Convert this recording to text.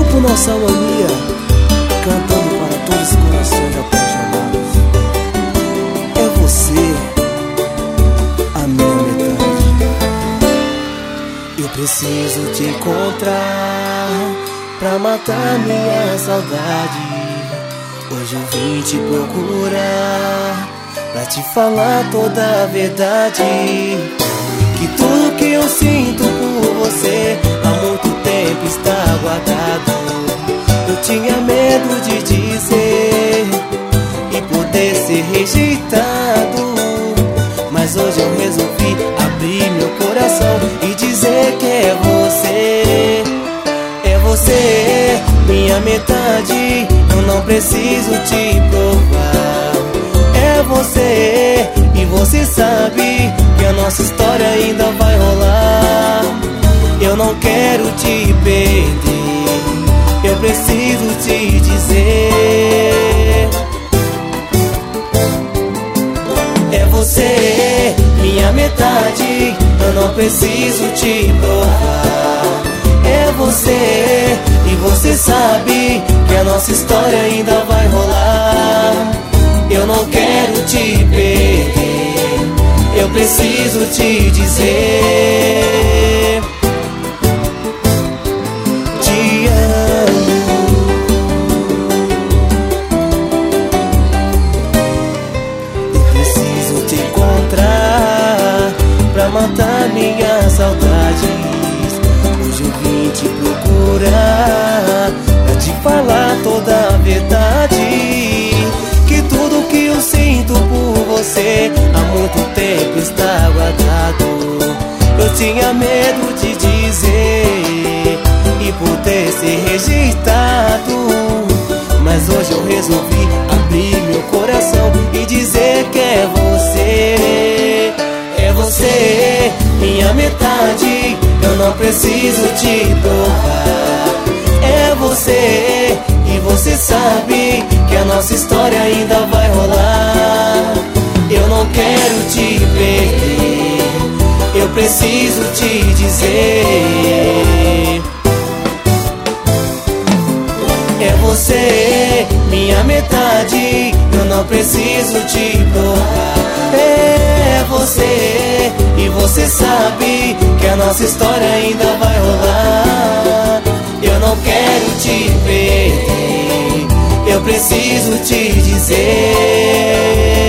por nossa mania, cantando para todos os corações apaixonados. É você, a minha metade. Eu preciso te encontrar pra matar minha saudade. Hoje eu vim te procurar pra te falar toda a verdade. Que tudo que eu sinto por você há muito tempo está guardado. Eu tinha medo de dizer e poder ser rejeitado, mas hoje eu resolvi abrir meu coração e dizer que é você. É você, minha metade. Eu não preciso te provar. É você, e você sabe que a nossa história ainda vai rolar. Eu não quero te perder, eu preciso te dizer. É você, minha metade. Eu não preciso te provar. É você, e você sabe que a nossa história ainda vai rolar. Eu não quero te perder, eu preciso te dizer. Te amo. Eu preciso te encontrar pra matar minhas saudades. Hoje eu vim te procurar pra te falar toda a verdade. Que tudo que eu sinto por você há muito tempo está guardado. Eu tinha medo de dizer e poder ser rejeitado, mas hoje eu resolvi abrir meu coração e dizer que é você. É você, minha metade. Eu não preciso te provar. É você, e você sabe que a nossa história ainda vai rolar. Eu não quero te perder, eu preciso te dizer. É você, minha metade. Eu não preciso te provar. É você, e você sabe que a nossa história ainda vai rolar. Eu não quero te perder, eu preciso te dizer.